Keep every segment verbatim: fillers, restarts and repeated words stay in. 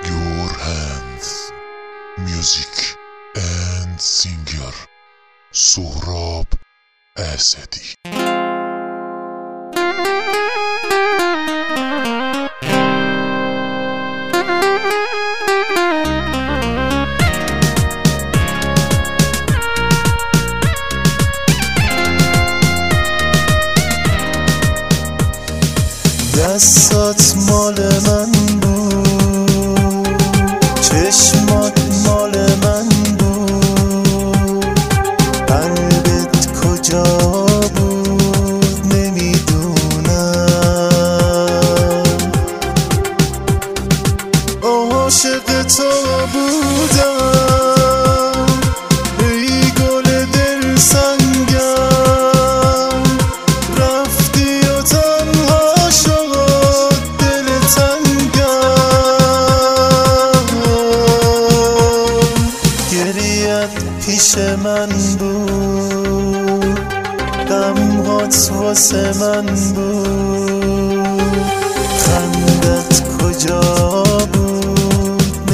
your hands. Music and singer سهراب اسدی. دستات مال من بود، چشمات مال من بود، قلبت کجا بود نمیدونم. عاشق تو بودم ای گل دل سنگم، رفتی و تنها شد دل تنگم. گریت پیش من بود، غمهات واسه من بود، خندت کجا بود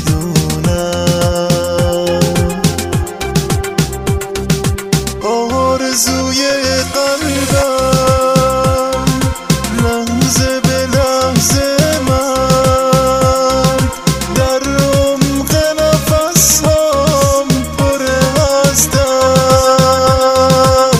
نمیدونم. آرزوی قلبم لحظه به لحظه من در عمق نفسهام پر از دم.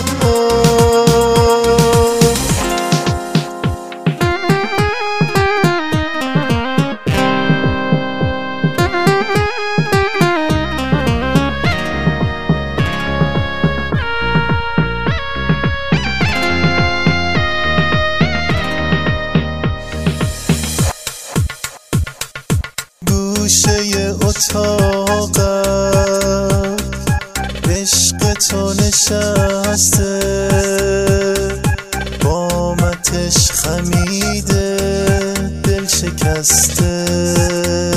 گوشه اتاقت عشق تو نشسته، قامتش خمیده دل شکسته.